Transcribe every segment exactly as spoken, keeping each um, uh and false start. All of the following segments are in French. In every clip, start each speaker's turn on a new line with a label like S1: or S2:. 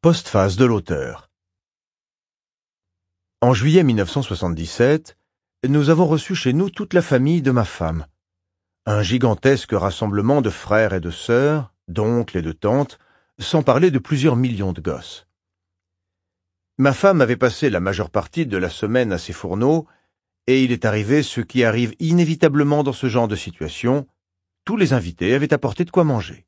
S1: Postface de l'auteur. En juillet mille neuf cent soixante-dix-sept, nous avons reçu chez nous toute la famille de ma femme. Un gigantesque rassemblement de frères et de sœurs, d'oncles et de tantes, sans parler de plusieurs millions de gosses. Ma femme avait passé la majeure partie de la semaine à ses fourneaux, et il est arrivé ce qui arrive inévitablement dans ce genre de situation, tous les invités avaient apporté de quoi manger.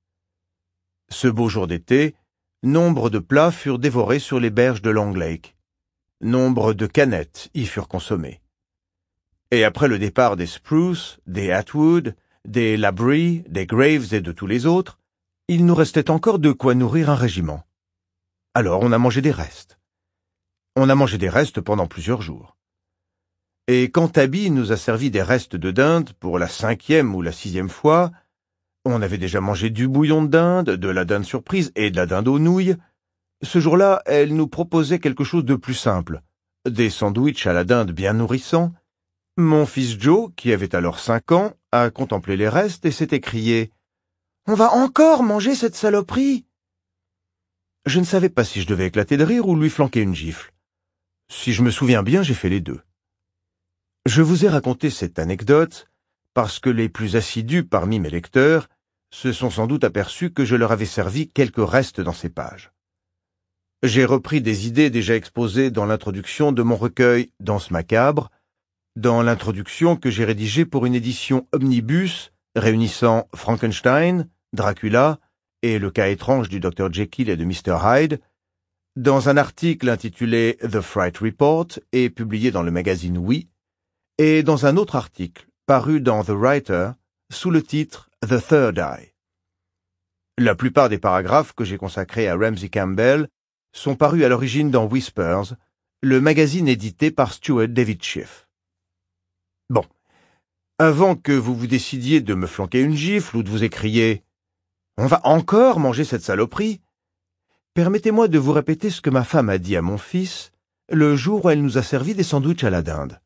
S1: Ce beau jour d'été, nombre de plats furent dévorés sur les berges de Long Lake. Nombre de canettes y furent consommées. Et après le départ des Spruce, des Atwood, des Labrie, des Graves et de tous les autres, il nous restait encore de quoi nourrir un régiment. Alors on a mangé des restes. On a mangé des restes pendant plusieurs jours. Et quand Abby nous a servi des restes de dinde pour la cinquième ou la sixième fois, on avait déjà mangé du bouillon de dinde, de la dinde surprise et de la dinde aux nouilles. Ce jour-là, elle nous proposait quelque chose de plus simple. Des sandwichs à la dinde bien nourrissants. Mon fils Joe, qui avait alors cinq ans, a contemplé les restes et s'est écrié « On va encore manger cette saloperie !» Je ne savais pas si je devais éclater de rire ou lui flanquer une gifle. Si je me souviens bien, j'ai fait les deux. Je vous ai raconté cette anecdote parce que les plus assidus parmi mes lecteurs se sont sans doute aperçus que je leur avais servi quelques restes dans ces pages. J'ai repris des idées déjà exposées dans l'introduction de mon recueil « Danse macabre », dans l'introduction que j'ai rédigée pour une édition omnibus réunissant Frankenstein, Dracula et le cas étrange du docteur Jekyll et de mister Hyde, dans un article intitulé « The Fright Report » et publié dans le magazine Oui, et dans un autre article paru dans The Writer sous le titre « The Third Eye ». La plupart des paragraphes que j'ai consacrés à Ramsey Campbell sont parus à l'origine dans Whispers, le magazine édité par Stuart David Schiff. Bon, avant que vous vous décidiez de me flanquer une gifle ou de vous écrier « On va encore manger cette saloperie !» permettez-moi de vous répéter ce que ma femme a dit à mon fils le jour où elle nous a servi des sandwichs à la dinde.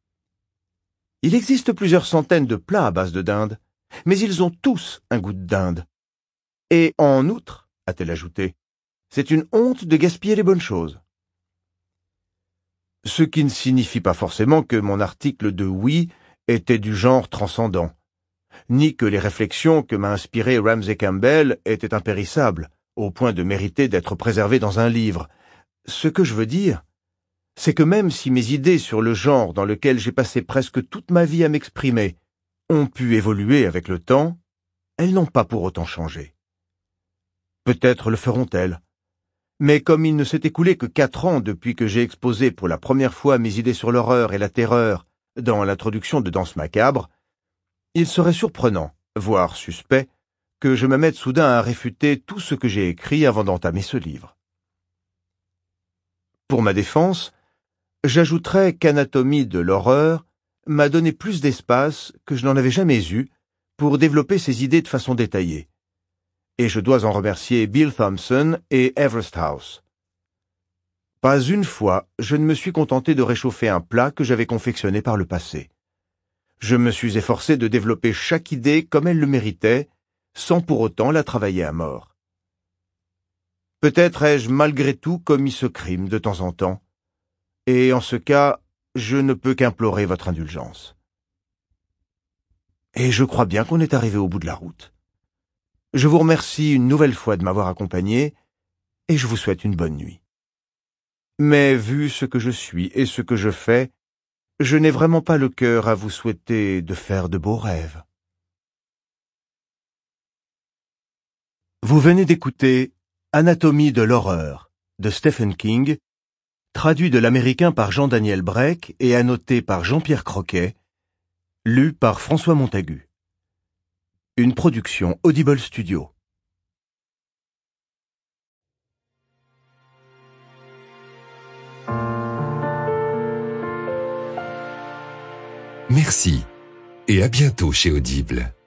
S1: Il existe plusieurs centaines de plats à base de dinde, mais ils ont tous un goût de dinde. Et en outre, a-t-elle ajouté, c'est une honte de gaspiller les bonnes choses. Ce qui ne signifie pas forcément que mon article de Oui était du genre transcendant, ni que les réflexions que m'a inspirées Ramsey Campbell étaient impérissables, au point de mériter d'être préservées dans un livre. Ce que je veux dire, c'est que même si mes idées sur le genre dans lequel j'ai passé presque toute ma vie à m'exprimer ont pu évoluer avec le temps, elles n'ont pas pour autant changé. Peut-être le feront-elles. Mais comme il ne s'est écoulé que quatre ans depuis que j'ai exposé pour la première fois mes idées sur l'horreur et la terreur dans l'introduction de Danse macabre, il serait surprenant, voire suspect, que je me mette soudain à réfuter tout ce que j'ai écrit avant d'entamer ce livre. Pour ma défense, j'ajouterai qu'Anatomie de l'horreur m'a donné plus d'espace que je n'en avais jamais eu pour développer ces idées de façon détaillée. Et je dois en remercier Bill Thompson et Everest House. Pas une fois, je ne me suis contenté de réchauffer un plat que j'avais confectionné par le passé. Je me suis efforcé de développer chaque idée comme elle le méritait, sans pour autant la travailler à mort. Peut-être ai-je malgré tout commis ce crime de temps en temps, et en ce cas, je ne peux qu'implorer votre indulgence. Et je crois bien qu'on est arrivé au bout de la route. Je vous remercie une nouvelle fois de m'avoir accompagné, et je vous souhaite une bonne nuit. Mais vu ce que je suis et ce que je fais, je n'ai vraiment pas le cœur à vous souhaiter de faire de beaux rêves. Vous venez d'écouter Anatomie de l'horreur de Stephen King, traduit de l'américain par Jean-Daniel Breck et annoté par Jean-Pierre Croquet, lu par François Montagu. Une production Audible Studio.
S2: Merci et à bientôt chez Audible.